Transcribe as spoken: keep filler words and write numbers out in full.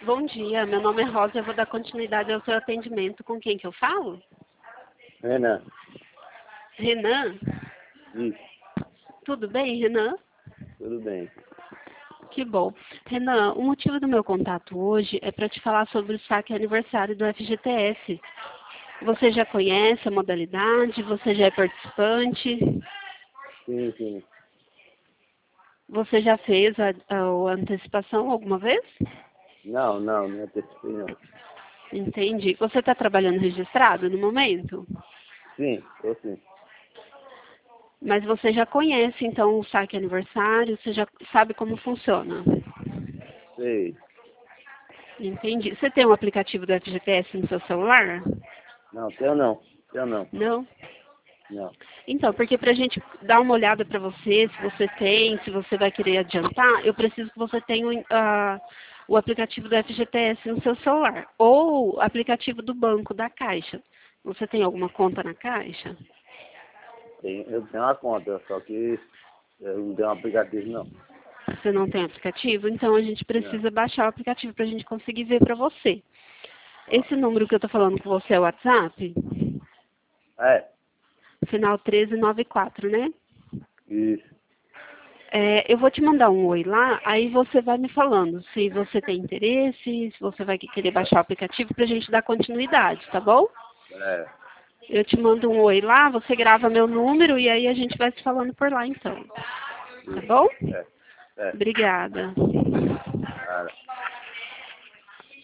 Bom dia, meu nome é Rosa, eu vou dar continuidade ao seu atendimento. Com quem que eu falo? Renan. Renan? Isso, Tudo bem, Renan? tudo bem. Que bom. Renan, o motivo do meu contato hoje é para te falar sobre o saque aniversário do F G T S. Você já conhece a modalidade? Você já é participante? Sim, sim. Você já fez a, a, a antecipação alguma vez? Não, não, não antecipei não. Entendi. Você está trabalhando registrado no momento? Sim, tô sim. Mas você já conhece, então, o saque aniversário? Você já sabe como funciona? Sei. Entendi. Você tem um aplicativo do F G T S no seu celular? Não, teu não. Teu não. Não? Não. Então, porque para a gente dar uma olhada para você, se você tem, se você vai querer adiantar, eu preciso que você tenha uh, o aplicativo do F G T S no seu celular. Ou o aplicativo do banco, da Caixa. Você tem alguma conta na Caixa? Tem, eu tenho uma conta, só que eu não tenho um aplicativo não. Você não tem aplicativo? Então a gente Não. precisa baixar o aplicativo para a gente conseguir ver para você. Esse número que eu estou falando com você é o WhatsApp? É, Final um três nove quatro, né? isso. É, eu vou te mandar um oi lá, aí você vai me falando se você tem interesse, se você vai querer baixar o aplicativo para a gente dar continuidade, tá bom? É. Eu te mando um oi lá, você grava meu número e aí a gente vai se falando por lá então. Tá Isso. bom? É. É. Obrigada. Cara.